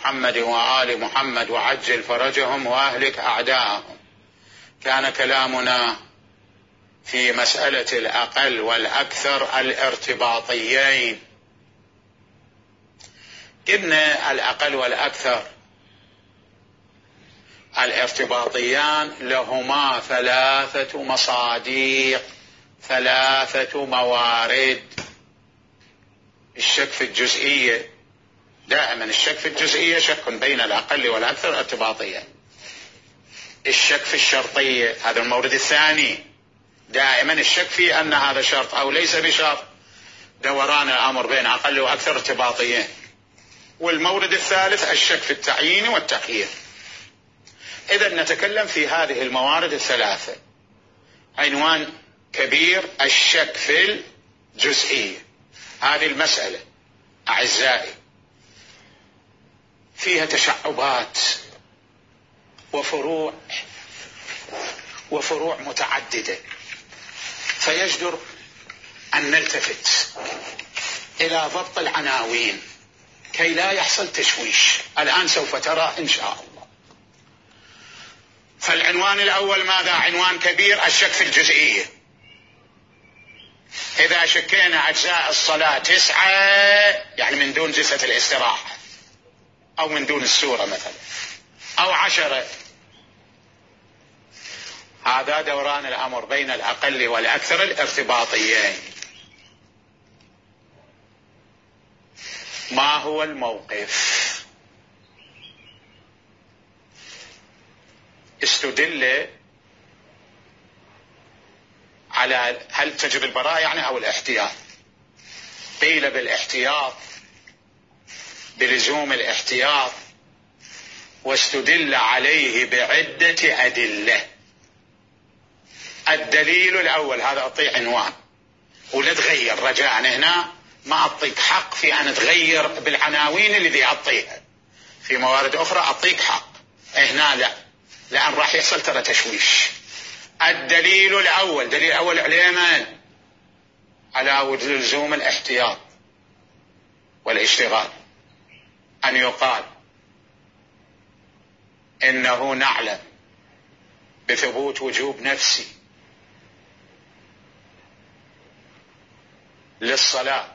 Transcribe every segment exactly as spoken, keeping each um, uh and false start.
محمد وآل محمد وعجل فرجهم وأهلك أعداءهم. كان كلامنا في مسألة الأقل والأكثر الارتباطيين. قلنا الأقل والأكثر الارتباطيان لهما ثلاثة مصاديق، ثلاثة موارد. الشك في الجزئية، دائما الشك في الجزئية شك بين الأقل والأكثر ارتباطيا. الشك في الشرطية هذا المورد الثاني، دائما الشك في أن هذا شرط أو ليس بشرط، دوران الأمر بين أقل وأكثر ارتباطيين. والمورد الثالث الشك في التعيين والتخيير. إذا نتكلم في هذه الموارد الثلاثة. عنوان كبير الشك في الجزئية. هذه المسألة أعزائي فيها تشعبات وفروع وفروع متعددة، فيجدر أن نلتفت إلى ضبط العناوين كي لا يحصل تشويش. الآن سوف ترى إن شاء الله. فالعنوان الأول ماذا؟ عنوان كبير الشك في الجزئية. إذا شكينا أجزاء الصلاة تسعة، يعني من دون جلسة الاستراحة أو من دون السورة مثلا، أو عشرة، هذا دوران الأمر بين الأقل والأكثر الارتباطيين. ما هو الموقف؟ استدل على هل تجب البراءة يعني أو الاحتياط. قيل بالاحتياط، بلزوم الاحتياط، واستدل عليه بعدة أدلة. الدليل الأول، هذا أعطيه عنوان ولا تغير رجاء، هنا ما أعطيك حق في أن تغير بالعناوين اللي أعطيها. في موارد أخرى أعطيك حق، هنا لا، لأن راح يحصل ترى تشويش. الدليل الأول، دليل أول علينا على لزوم الاحتياط والاشتغال، أن يقال إنه نعلم بثبوت وجوب نفسي للصلاة،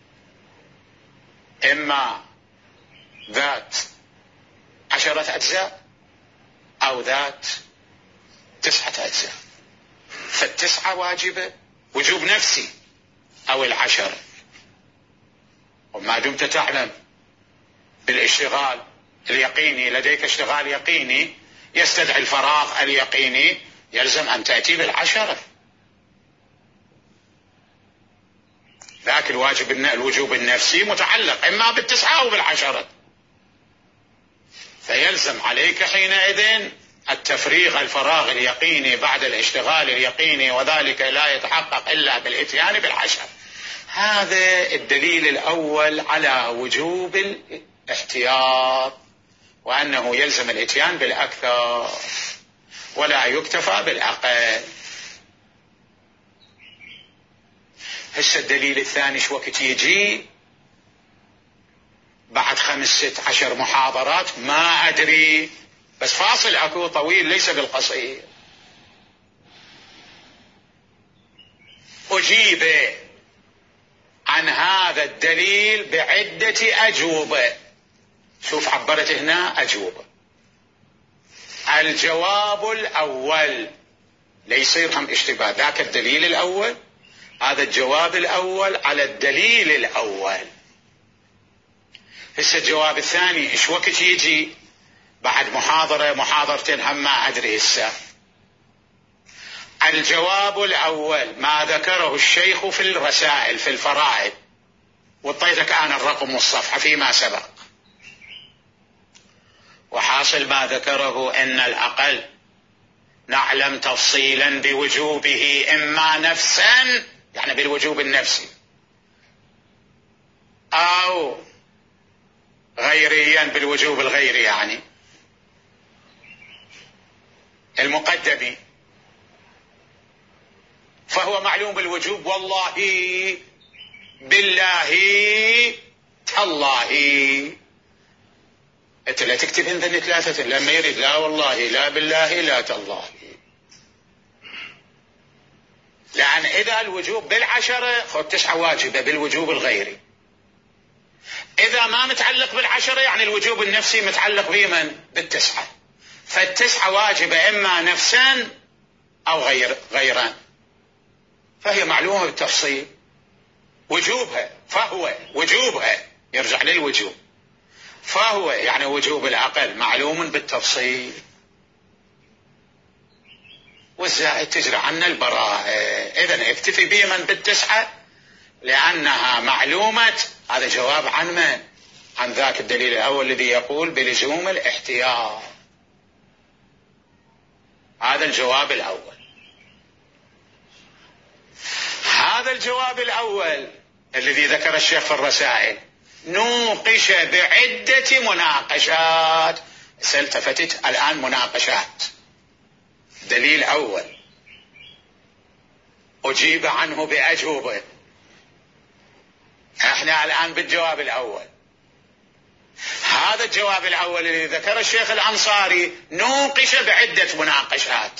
إما ذات عشرة أجزاء أو ذات تسعة أجزاء. فالتسعة واجبة وجوب نفسي أو العشر. وما دمت تعلم بالاشتغال اليقيني، لديك اشتغال يقيني يستدعي الفراغ اليقيني، يلزم أن تأتي بالعشرة. لكن الواجب الوجوب النفسي متعلق إما بالتسعة أو بالعشرة، فيلزم عليك حينئذ التفريغ، الفراغ اليقيني بعد الاشتغال اليقيني، وذلك لا يتحقق إلا بالإتيان بالعشر. هذا الدليل الأول على وجوب الاحتياط، وأنه يلزم الإتيان بالأكثر ولا يكتفى بالأقل. هسه الدليل الثاني شو وقت يجي؟ بعد خمس ست عشر محاضرات، ما أدري، بس فاصل أكو طويل ليس بالقصير. أجيب عن هذا الدليل بعدة أجوبة. شوف عبرت هنا أجوبة. الجواب الأول ليس يفهم اشتباه، ذاك الدليل الأول، هذا الجواب الأول على الدليل الأول. هسه الجواب الثاني ايش وقت يجي؟ بعد محاضرة محاضرتين هم ما أدري هسه. الجواب الأول ما ذكره الشيخ في الرسائل في الفرائض، وطيتك أنا الرقم والصفحة فيما سبق. وحاصل ما ذكره أن الأقل نعلم تفصيلا بوجوبه، إما نفسا يعني بالوجوب النفسي، أو غيريا بالوجوب الغيري، يعني المقدمي. فهو معلوم بالوجوب والله بالله تالله. انت لا تكتب ان ذني ثلاثة لما يريد لا والله لا بالله لا تالله. لأن إذا الوجوب بالعشرة خذ تسعة واجبة بالوجوب الغيري. إذا ما متعلق بالعشرة يعني الوجوب النفسي متعلق بمن؟ بالتسعة. فالتسعة واجبة إما نفسان أو غير غيران، فهي معلومة بالتفصيل. وجوبها فهو وجوبها يرجع للوجوب، فهو يعني وجوب العقل معلوم بالتفصيل. والزائد تجرى عنا البراءة. إذن اكتفي بمن بالتسعة لأنها معلومة. هذا جواب عن من؟ عن ذاك الدليل الأول الذي يقول بلزوم الاحتياط. هذا الجواب الأول. هذا الجواب الأول الذي ذكر الشيخ في الرسائل نوقش بعدة مناقشات. سالتفتت الآن مناقشات. دليل أول أجيب عنه بأجوبة. احنا الآن بالجواب الأول. هذا الجواب الأول الذي ذكر الشيخ الأنصاري نوقش بعدة مناقشات.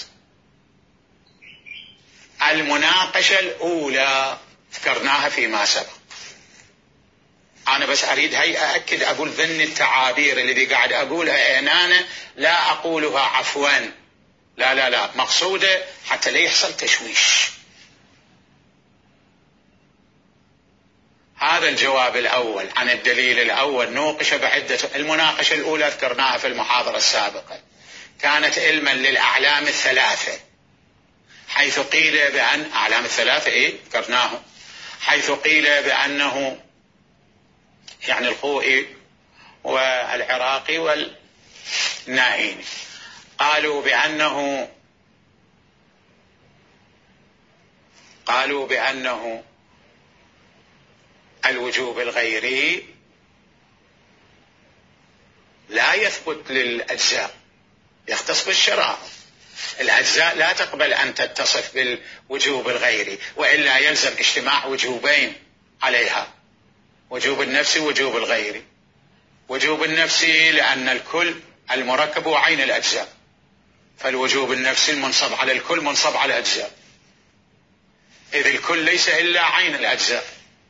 المناقشة الأولى ذكرناها فيما سبق. أنا بس أريد هي أأكد أقول ذن التعابير الذي قاعد أقولها أنا لا أقولها عفوا، لا لا لا مقصودة حتى لا يحصل تشويش. هذا الجواب الأول عن الدليل الأول نوقش بعدة. المناقشة الأولى ذكرناها في المحاضرة السابقة، كانت علما للأعلام الثلاثة، حيث قيل بأن أعلام الثلاثة إيه ذكرناه، حيث قيل بأنه يعني الخوئي والعراقي والنائيني قالوا بأنه قالوا بأنه الوجوب الغيري لا يثبت للأجزاء، يختص بالشرائع. الأجزاء لا تقبل أن تتصف بالوجوب الغيري، وإلا يلزم اجتماع وجوبين عليها، وجوب النفسي ووجوب الغيري. وجوب النفسي لأن الكل المركب هو عين الأجزاء، فالوجوب النفسي المنصب على الكل منصب على الأجزاء، إذ الكل ليس إلا عين الأجزاء.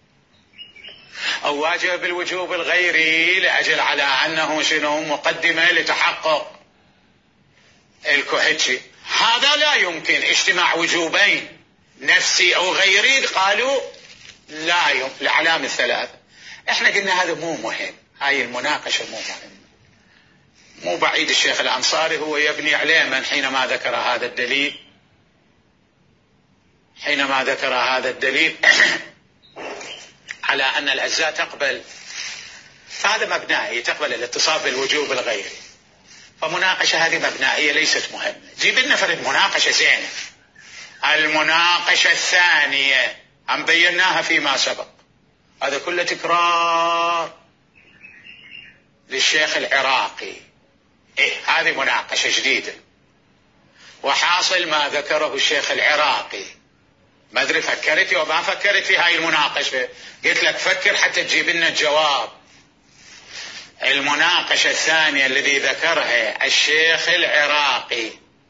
أو واجب بالوجوب الغيري لأجل على أنه شنو مقدمة لتحقق الكهجي. هذا لا يمكن اجتماع وجوبين نفسي أو غيري، قالوا لا يمكن الأعلام الثلاثة. احنا قلنا هذا مو مهم، هاي المناقشة مو مهم، مو بعيد. الشيخ الأنصاري هو يبني عليه من حينما ذكر هذا الدليل حينما ذكر هذا الدليل على أن الأجزاء تقبل، فهذا مبنائي تقبل الاتصاف بالوجوب الغيري. فمناقشة هذه مبنائية ليست مهمة. جيب لنا فرد مناقشة زينة. المناقشة الثانية هم بيناها فيما سبق، هذا كله تكرار للشيخ العراقي. إيه هذه مناقشة جديدة، وحاصل ما ذكره الشيخ العراقي. ما أدري فكرت أو ما فكرت في هاي المناقشة، قلت لك فكر حتى تجيب لنا الجواب. المناقشة الثانية الذي ذكرها الشيخ العراقي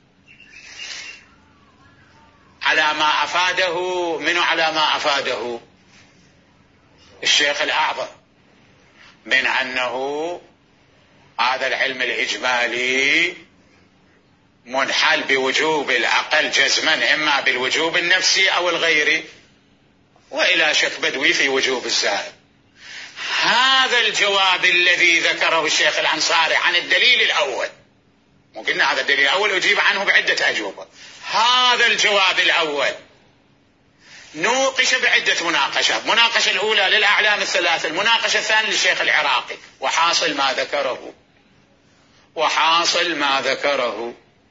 على ما أفاده منه، على ما أفاده الشيخ الأعظم من أنه هذا العلم الإجمالي منحل بوجوب العقل جزما، إما بالوجوب النفسي أو الغيري، وإلى شك بدوي في وجوب الزائد. هذا الجواب الذي ذكره الشيخ الأنصاري عن الدليل الأول، مو قلنا هذا الدليل الأول أجيب عنه بعدة أجوبة. هذا الجواب الأول نوقش بعدة مناقشات. مناقشة الأولى للأعلام الثلاثة، المناقشة الثانية للشيخ العراقي. وحاصل ما ذكره وحاصل ما ذكره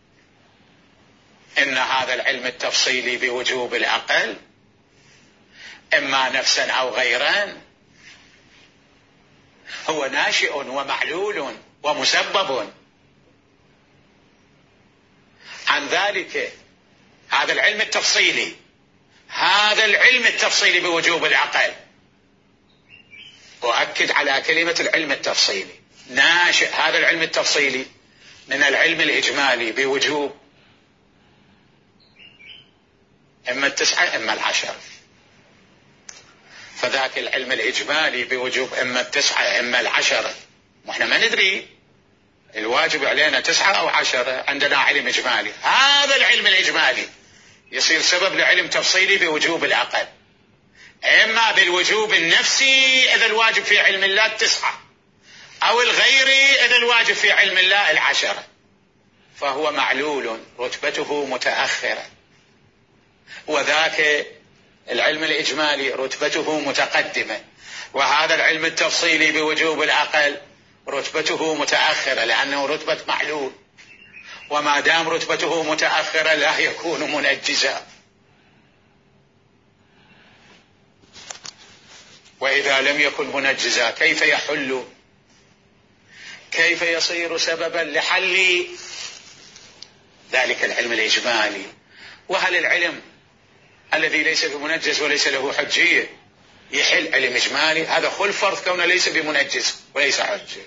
إن هذا العلم التفصيلي بوجوب العقل إما نفسا أو غيرا هو ناشئ ومعلول ومسبب عن ذلك. هذا العلم التفصيلي هذا العلم التفصيلي بوجوب العقل، وأكد على كلمة العلم التفصيلي، ناشئ هذا العلم التفصيلي من العلم الإجمالي بوجوب إما التسعة إما العشرة. فذاك العلم الإجمالي بوجوب إما التسعة إما العشرة، وإحنا ما ندري الواجب علينا تسعة أو عشرة، عندنا علم إجمالي. هذا العلم الإجمالي يصير سبب لعلم تفصيلي بوجوب الأقل، إما بالوجوب النفسي إذا الواجب في علم الله التسعة، أو الغيري إذا الواجب في علم الله العشرة، فهو معلول رتبته متأخرة. وذاك العلم الإجمالي رتبته متقدمة، وهذا العلم التفصيلي بوجوب الأقل رتبته متأخرة لأنه رتبة معلول، وما دام رتبته متأخرة لا يكون منجزا. وإذا لم يكن منجزا كيف يحل؟ كيف يصير سببا لحل ذلك العلم الإجمالي؟ وهل العلم الذي ليس بمنجز وليس له حجية يحل علم إجمالي؟ هذا خلف فرض كونه ليس بمنجز وليس حجة،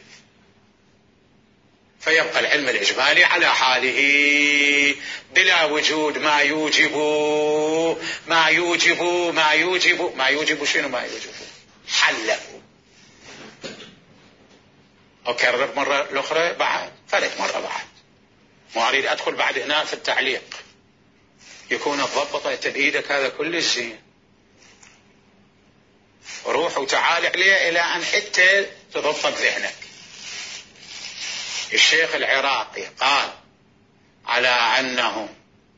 فيبقى العلم الإجمالي على حاله بلا وجود ما يوجب ما يوجب ما يوجب ما يوجب شنو ما يوجب حله. أكرر مرة الأخرى بعد ثالث مرة بعد، ما أريد أدخل بعد هنا في التعليق، يكون الضبط تبعيدك هذا كل زين، روح وتعال عليه إلى أن حتى تضبط ذهنك. الشيخ العراقي قال على أنه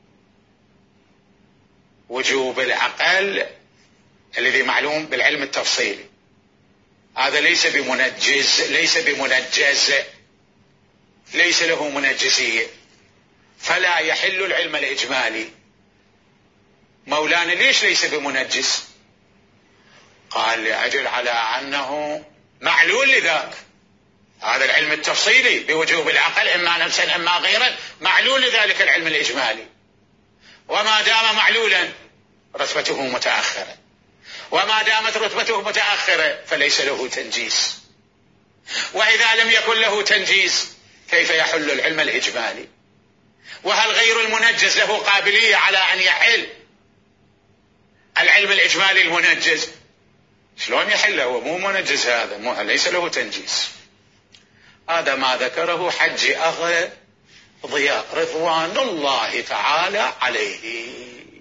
وجوب الأقل الذي معلوم بالعلم التفصيلي هذا ليس بمنجز ليس بمنجز ليس له منجزية، فلا يحل العلم الإجمالي. مولانا ليش ليس بمنجز؟ قال لأجل على أنه معلول لذاك، هذا العلم التفصيلي بوجوب العقل إما نفسا إما غيرا معلول لذلك العلم الإجمالي، وما دام معلولا رتبته متأخرة، وما دامت رتبته متأخرة فليس له تنجيز. وإذا لم يكن له تنجيز كيف يحل العلم الإجمالي؟ وهل غير المنجز له قابلية على أن يحل العلم الإجمالي المنجز؟ شلون يحله؟ هو مو منجز، هذا مو ليس له تنجيز. هذا ما ذكره حج أغا ضياء رضوان الله تعالى عليه.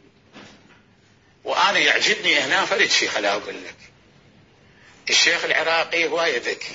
وأنا يعجبني هنا فرد شيء، خلا أقول لك، الشيخ العراقي هواية ذكي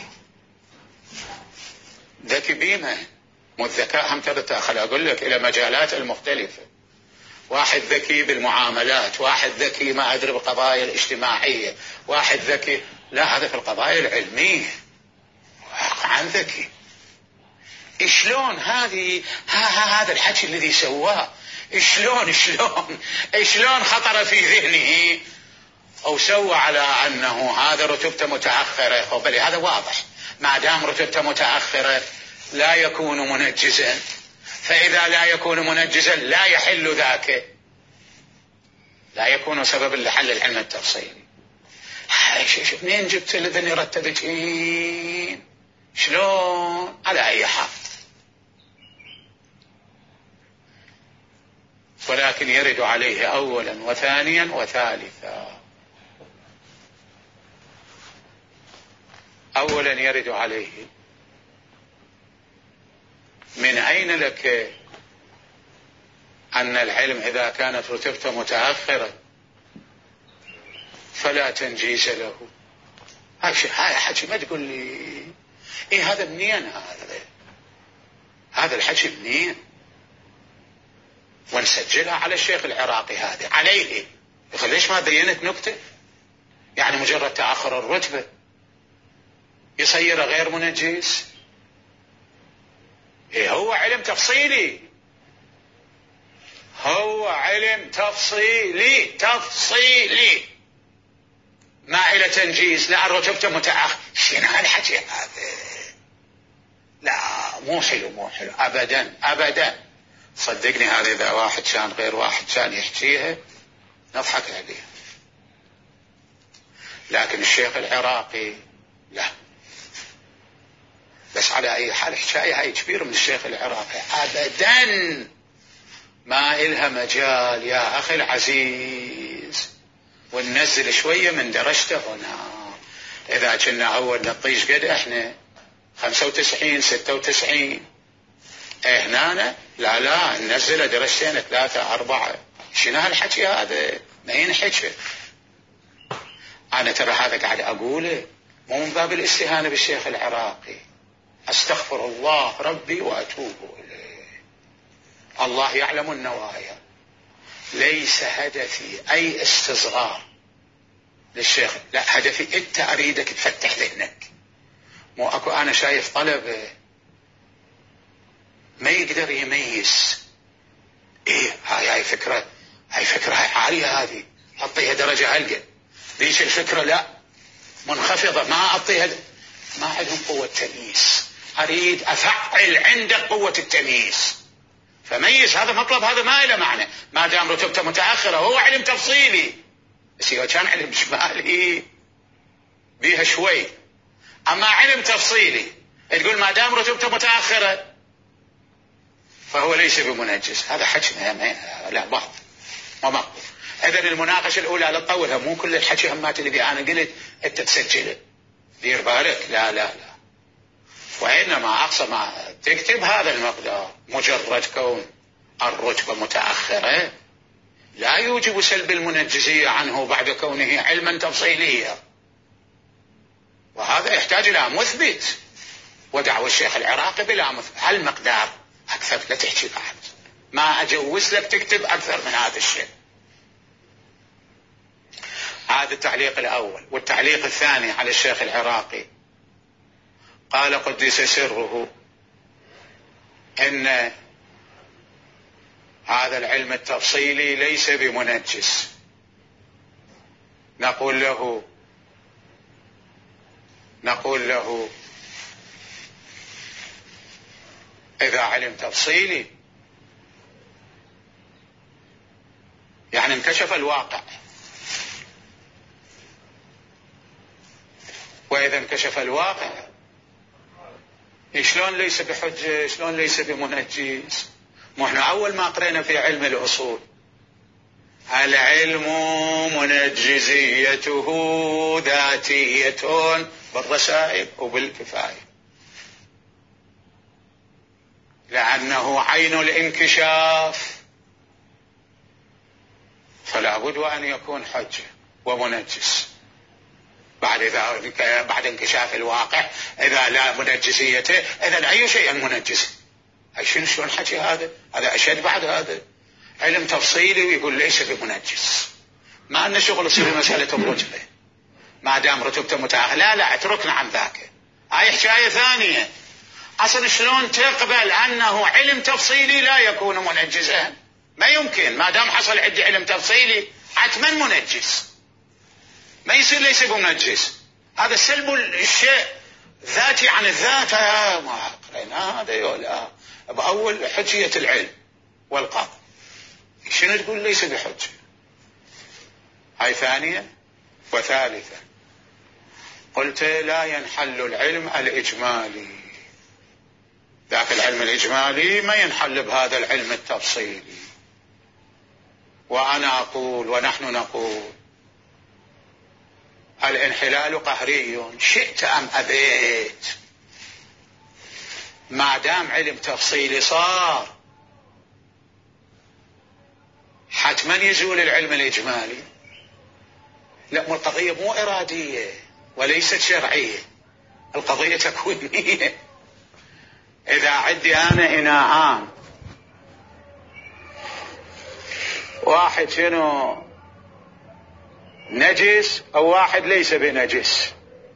ذكي بيمه، مو الذكاء هم ترى خلا أقول لك إلى مجالات المختلفة. واحد ذكي بالمعاملات، واحد ذكي ما أدري بالقضايا الاجتماعية، واحد ذكي لا هذا في القضايا العلمية واقعا ذكي. شلون هذه ها ها هذا الحكي الذي سواه شلون شلون شلون خطر في ذهنه أو سوى على أنه هذا رتبته متأخرة؟ بل هذا واضح، ما دام رتبته متأخرة لا يكون منجزا، فإذا لا يكون منجزا لا يحل ذاك، لا يكون سببا لحل العلم التفصيلي. شوف منين جبت لذن يرتبتين شلون؟ على أي حال، ولكن يرد عليه أولا وثانيا وثالثا. أولا يرد عليه من أين لك أن العلم إذا كانت رتبته متأخرة فلا تنجيز له؟ هاي حكي ما تقول لي إيه هذا منين، هذا هذا الحكي منين؟ ونسجلها على الشيخ العراقي هذه عليه. يقول ليش ما بينت نكتة؟ يعني مجرد تأخر الرتبة يصير غير منجز؟ إيه هو علم تفصيلي، هو علم تفصيلي تفصيلي ما إلى تنجيز، لا رتبته متأخر. شنو هالحكي هذا؟ لا مو حلو مو حلو أبدا أبدا. صدقني هذا إذا واحد كان غير واحد كان يحكيها نضحك عليه، لكن الشيخ العراقي لا، بس على أي حال حكاية هاي كبيرة من الشيخ العراقي أبدا ما إلها مجال يا أخي العزيز، وننزل شوية من درجته هنا. إذا كنا أول نطيش قد إحنا خمسة وتسعين ستة وتسعين، إيه هنا لا لا ننزل درجتين ثلاثة أربعة. شنو هالحكي هذا؟ ما ينحكي. أنا ترى هذا قاعد أقوله مو من باب الاستهانة بالشيخ العراقي، أستغفر الله ربي وأتوب إليه، الله يعلم النوايا. ليس هدفي أي استصغار للشيخ، لا، هدفي أنت أريدك تفتح ذهنك. مو أكو أنا شايف طلبة ما يقدر يميز إيه هاي هاي فكرة، هاي فكرة هاي عالية، هذه أعطيها درجة هلقة، ليش الفكرة لا منخفضة ما أعطيها. ما عندهم قوة تمييز، أريد أفعل عندك قوة التمييز، فميز هذا مطلب، هذا ما له معنى. ما دام رتبته متأخرة هو علم تفصيلي، بس إذا كان علم إجمالي بيها شوي. أما علم تفصيلي تقول ما دام رتبته متأخرة فهو ليس بمنجز، هذا حكي لا بعض ما مقبول. إذن المناقشة الأولى لا تطولها، مو كل الحكي همات اللي أنا قلت أنت تسجله، دير بالك، لا لا لا. وإنما أقصى ما تكتب هذا المقدار، مجرد كون الرتبة متأخرة لا يوجب سلب المنجزية عنه بعد كونه علما تفصيليا، وهذا يحتاج إلى مثبت. ودعوى الشيخ العراقي بلا مثبت. هالمقدار أكثر لا تحكي بعد، ما أجوز لك تكتب أكثر من هذا الشيء. هذا التعليق الأول. والتعليق الثاني على الشيخ العراقي، قال قدس سره إن هذا العلم التفصيلي ليس بمنجز. نقول له نقول له إذا علم تفصيلي يعني انكشف الواقع، وإذا انكشف الواقع شلون ليس بحجة، شلون ليس بمنجز؟ مو احنا أول ما قرينا في علم الأصول العلم منجزيته ذاتية بالرسائل وبالكفاية، لأنه عين الانكشاف فلا بد أن يكون حجة ومنجز. بعد إذا بعد انكشاف الواقع إذا لا منجزيته إذا أي شيء منجز. أي شنو شلون حكي هذا؟ هذا أشد بعد. هذا علم تفصيلي ويقول ليس بمنجز. ما أن شغل يصير مسألة الرتبة ما دام رتبته متأخرة، لا لا اتركنا عن ذاك. هاي حكاية ثانية. أصلا شلون تقبل أنه علم تفصيلي لا يكون منجزا؟ ما يمكن. ما دام حصل عندي علم تفصيلي حتما منجز، ما يصير ليس بمنجز. هذا سلب الشيء ذاتي عن الذات. ما قرينا هذا يولا بأول حجية العلم والقاضي، شنو تقول ليس بحجة؟ هاي ثانية. وثالثة قلت لا ينحل العلم الإجمالي، ذاك العلم الإجمالي ما ينحل بهذا العلم التفصيلي. وأنا أقول ونحن نقول الانحلال قهري شئت أم أبيت. ما دام علم تفصيلي صار حتما يزول العلم الإجمالي. لا، مو القضية مو إرادية وليست شرعية، القضية تكوينية. إذا عندي أنا إناءان، واحد شنو نجس أو واحد ليس بنجس،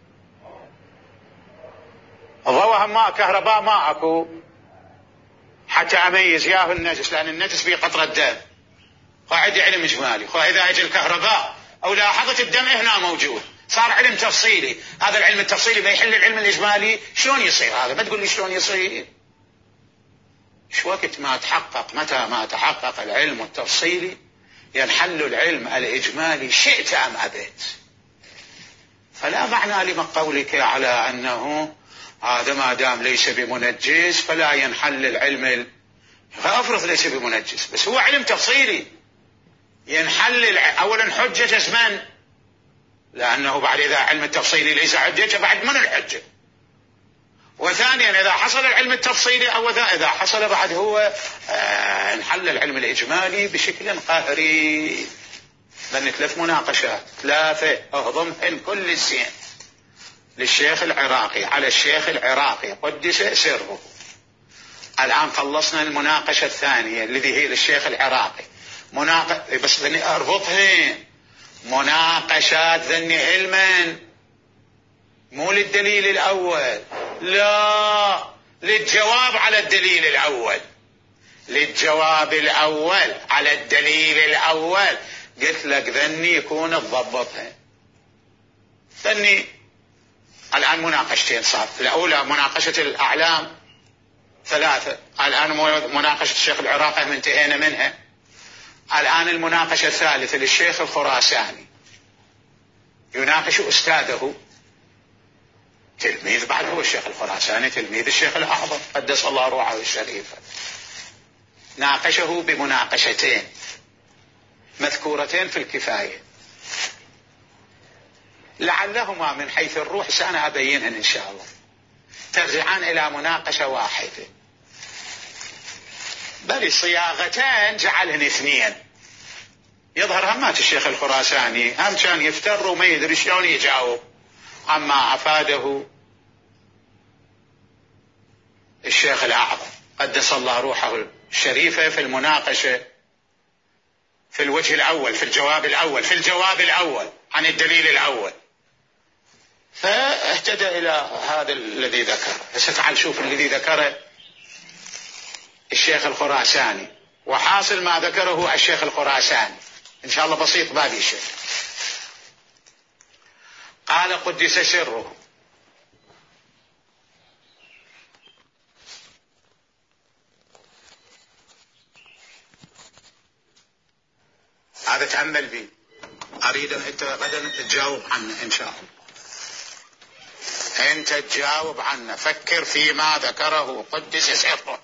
ضوء ماء كهرباء ما أكو حتى أميز ياه النجس، لأن النجس فيه قطرة دم. وعندي علم إجمالي، وإذا أجي الكهرباء أو لاحظت الدم هنا موجود، صار علم تفصيلي. هذا العلم التفصيلي ما يحل العلم الإجمالي. شلون يصير هذا؟ ما تقول لي شلون يصير. شو وقت ما تحقق، متى ما تحقق العلم التفصيلي ينحل العلم الإجمالي شئت أم أبيت. فلا معنى لما قولك على أنه هذا ما دام ليس بمنجس فلا ينحل العلم. فأفرض ليس بمنجس بس هو علم تفصيلي ينحل. أولا حجة من؟ لأنه بعد إذا علم التفصيلي ليس حجة بعد من الحجة؟ وثانيا إذا حصل العلم التفصيلي أو إذا حصل بعد هو آه انحل العلم الإجمالي بشكل قهري. لأن ثلاث مناقشات ثلاثة أهضمهن كل الزين للشيخ العراقي على الشيخ العراقي قدس سره. الآن خلصنا المناقشة الثانية الذي هي للشيخ العراقي مناقشة بس ذني أربطهن مناقشات ذني علما مو للدليل الأول، لا للجواب على الدليل الأول، للجواب الأول على الدليل الأول. قلت لك ذني يكون تضبطها. ذني الآن مناقشتين صار. الأولى مناقشة الأعلام ثلاثة، الآن مناقشة الشيخ العراقي انتهينا منها. الآن المناقشة الثالثة للشيخ الخراساني يناقش أستاذه تلميذ بعد هو الشيخ الخراساني تلميذ الشيخ الأعظم قدس الله روحه الشريفة. ناقشه بمناقشتين مذكورتين في الكفاية لعلهما من حيث الروح سأنا أبينهن إن شاء الله ترجعان إلى مناقشة واحدة، بل صياغتان جعلهن اثنين. يظهر همات الشيخ الخراساني هم كان يفتر وما يدري شلون يجاوب، أما أفاده الشيخ الأعظم قدس الله روحه الشريفة في المناقشة في الوجه الأول في الجواب الأول في الجواب الأول عن الدليل الأول، فاهتدى إلى هذا الذي ذكره. هسه تعال شوف الذي ذكره الشيخ الخراساني وحاصل ما ذكره الشيخ الخراساني إن شاء الله بسيط بابي شيء. قال قدس سره: هذا تأمل بي، أريد أنت غدا تجاوب عنه إن شاء الله، أنت تجاوب عنه، فكر فيما ذكره قدس سره.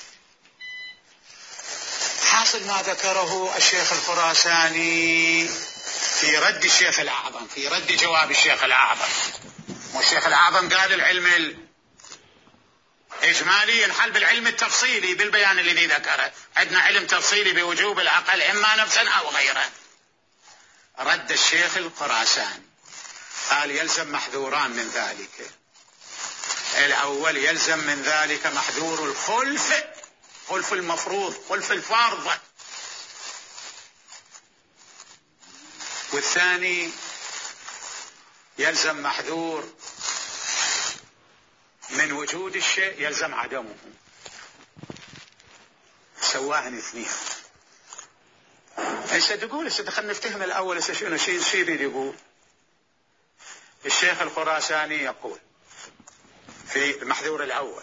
حاصل ما ذكره الشيخ الخراساني في رد الشيخ الأعظم، في رد جواب الشيخ الأعظم. والشيخ الأعظم قال العلم الإجمالي ينحل بالعلم التفصيلي بالبيان الذي ذكره. عندنا علم تفصيلي بوجوب العقل إما نفسا أو غيره. رد الشيخ الخراساني قال يلزم محذوران من ذلك. الأول يلزم من ذلك محذور الخلف، خلف المفروض، خلف الفرض. والثاني يلزم محذور من وجود الشيء يلزم عدمه. سواهن اثنين. هسه تقول هسه دخلنا نفتهم الأول هسه شنو شيء شيء يريد يقول. الشيخ الخراساني يقول في المحذور الأول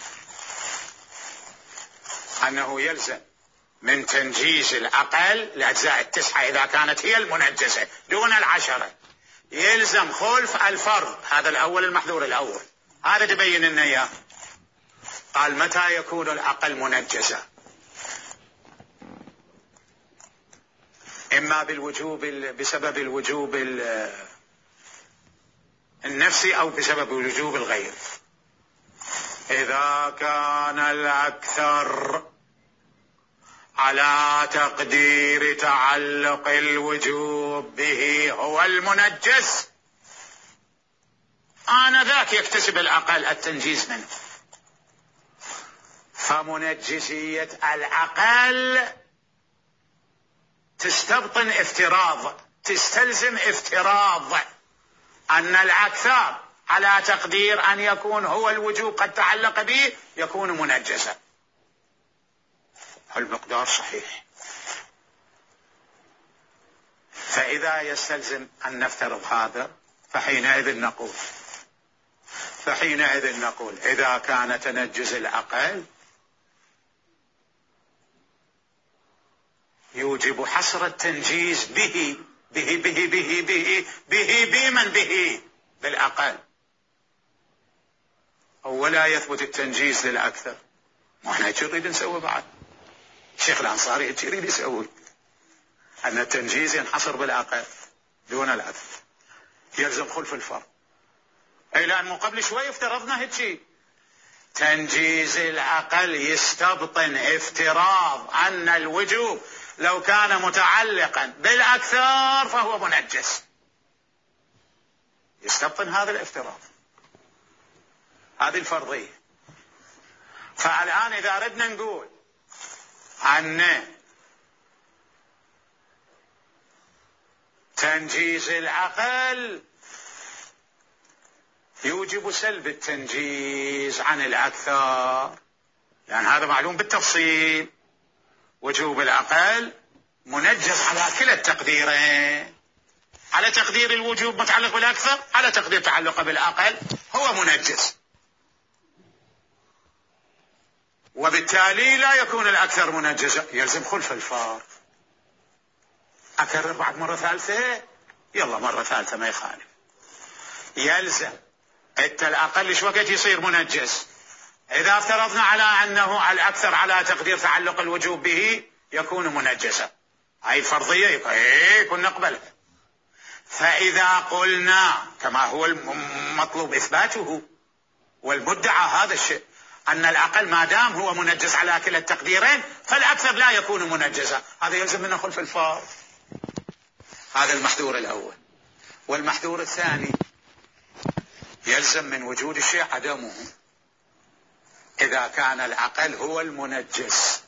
أنه يلزم من تنجيز الأقل الأجزاء التسعة إذا كانت هي المنجزة دون العشرة يلزم خلف الفرض. هذا الأول المحذور الأول، هذا تبين لنا إياه. قال متى يكون الأقل منجزة؟ إما بالوجوب بسبب الوجوب النفسي أو بسبب الوجوب الغير. إذا كان الأكثر على تقدير تعلق الوجوب به هو المنجز آنذاك يكتسب الأقل التنجيز منه. فمنجزية الأقل تستبطن افتراض، تستلزم افتراض أن الأكثر على تقدير أن يكون هو الوجوب قد تعلق به يكون منجزا. المقدار صحيح. فإذا يستلزم أن نفترض هذا فحينئذ نقول فحينئذ نقول إذا كان تنجز الأقل يوجب حصر التنجيز به به به به به به, به بمن به بالأقل. ولا يثبت التنجيز للأكثر. واحنا نريد نسوي بعد. الشيخ الأنصاري يريد يسوي أن التنجيز ينحصر بالأقل دون الأكثر، يلزم خلف الفرق. أي لأن من قبل شوي افترضنا هيك تنجيز الأقل يستبطن افتراض أن الوجوب لو كان متعلقا بالأكثر فهو منجس، يستبطن هذا الافتراض، هذه الفرضية. فالآن إذا ردنا نقول أن تنجيز الأقل يوجب سلب التنجيز عن الأكثر، لأن هذا معلوم بالتفصيل، وجوب الأقل منجز على كلا التقديرين، على تقدير الوجوب متعلق بالأكثر، على تقدير تعلقه بالأقل هو منجز، وبالتالي لا يكون الأكثر منجزا، يلزم خلف الفرق. أكرر بعد مرة ثالثة، يلا مرة ثالثة ما يخالف. يلزم انت الأقل شو وقت يصير منجز؟ إذا افترضنا على أنه الأكثر على تقدير تعلق الوجوب به يكون منجزا، هاي الفرضية يكون نقبلها. فإذا قلنا كما هو المطلوب إثباته والمدعى هذا الشيء أن الأقل ما دام هو منجز على كلا التقديرين فالأكثر لا يكون منجزا، هذا يلزم منه خلف الفرق. هذا المحذور الأول. والمحذور الثاني يلزم من وجود الشيء عدمه إذا كان الأقل هو المنجز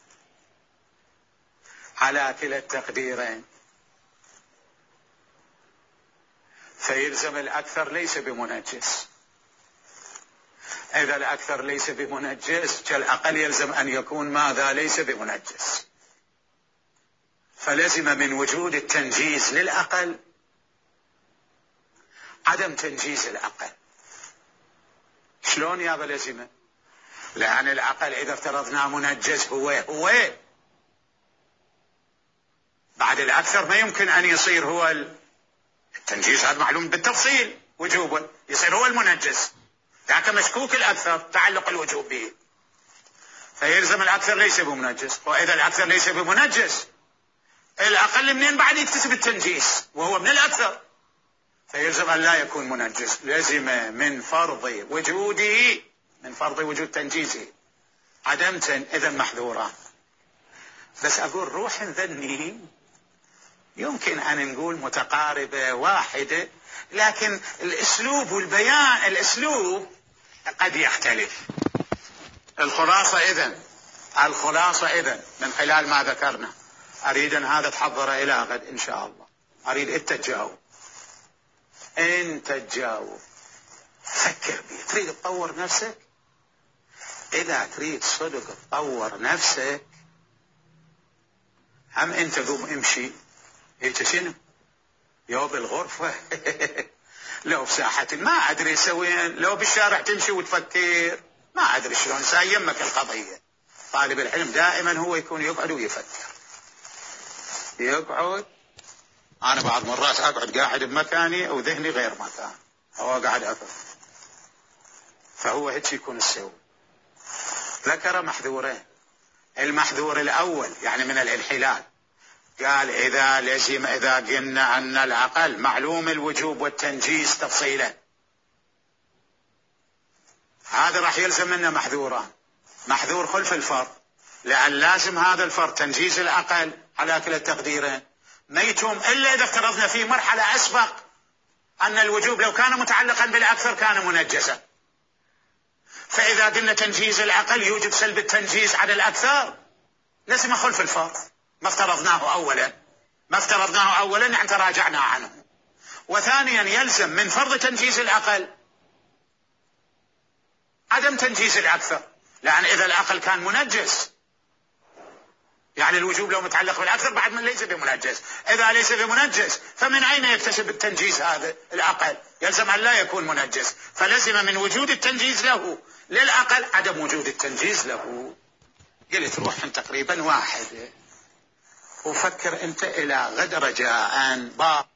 على كلا التقديرين، فيلزم الأكثر ليس بمنجز. إذا الأكثر ليس بمنجز كالأقل يلزم أن يكون ماذا؟ ليس بمنجز. فلزم من وجود التنجيز للأقل عدم تنجيز الأقل. شلون يابا لزمه؟ لأن الأقل إذا افترضنا منجز هو هو بعد الأكثر ما يمكن أن يصير هو التنجيز، هذا معلوم بالتفصيل وجوبا، يصير هو المنجز، لكن مشكوك الأكثر تعلق الوجوب به، فيلزم الأكثر ليس بمنجز. وإذا الأكثر ليس بمنجز الأقل منين بعد يكتسب التنجيز وهو من الأكثر، فيلزم أن لا يكون منجز. لزم من فرض وجوده، من فرض وجود تنجيزه عدمة، إذا محذوران. بس أقول روح ذني يمكن أن نقول متقاربة واحدة، لكن الأسلوب والبيان الأسلوب قد يختلف. الخلاصة إذن الخلاصة إذن من خلال ما ذكرنا، أريد أن هذا تحضر إلى غد إن شاء الله، أريد أنت تجاوب، أنت تجاوب، فكر بيه. تريد تطور نفسك؟ إذا تريد صدق تطور نفسك هم أنت قوم امشي هيك شنو يو بالغرفة لو بساحة ما أدري سوين، لو بالشارع تمشي وتفكر، ما أدري شلون سايمك القضية. طالب العلم دائما هو يكون يقعد ويفكر، يقعد. أنا بعض مرات أقعد قاعد بمكاني وذهني غير مكان، هو قاعد أفكر، فهو هيك يكون السوي. ذكر محذورين. المحذور الأول يعني من الانحلال، قال إذا لزم إذا قلنا أن الأقل معلوم الوجوب والتنجيز تفصيلا، هذا راح يلزم منا محذوران. محذور خلف الفرق، لأن لازم هذا الفرق تنجيز الأقل على كلا التقديرين ما يتم إلا إذا افترضنا في مرحلة أسبق أن الوجوب لو كان متعلقا بالأكثر كان منجزا. فإذا قلنا تنجيز الأقل يوجب سلب التنجيز على الأكثر لازم خلف الفرق، ما افترضناه أولا ما افترضناه أولا يعني تراجعنا عنه. وثانيا يلزم من فرض تنجيز الأقل عدم تنجيز الأكثر، لأن إذا الأقل كان منجز يعني الوجوب لو متعلق بالأكثر بعد من ليس بمنجز. إذا ليس بمنجز فمن أين يكتسب التنجيز هذا الأقل؟ يلزم أن لا يكون منجز، فلزم من وجود التنجيز له للأقل عدم وجود التنجيز له. قلت روح تقريبا واحد وفكر أنت إلى غد رجاء.